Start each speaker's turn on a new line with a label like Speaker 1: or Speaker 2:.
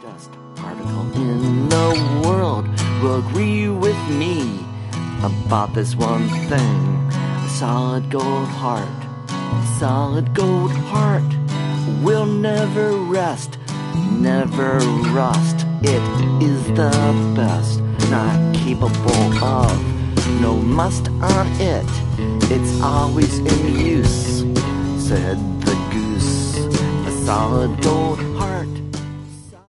Speaker 1: dust particle in the world will agree with me about this one thing. A solid gold heart, a solid gold heart will never rest, never rust. It is the best, not capable of no must on it. It's always in use, said the goose. A solid gold heart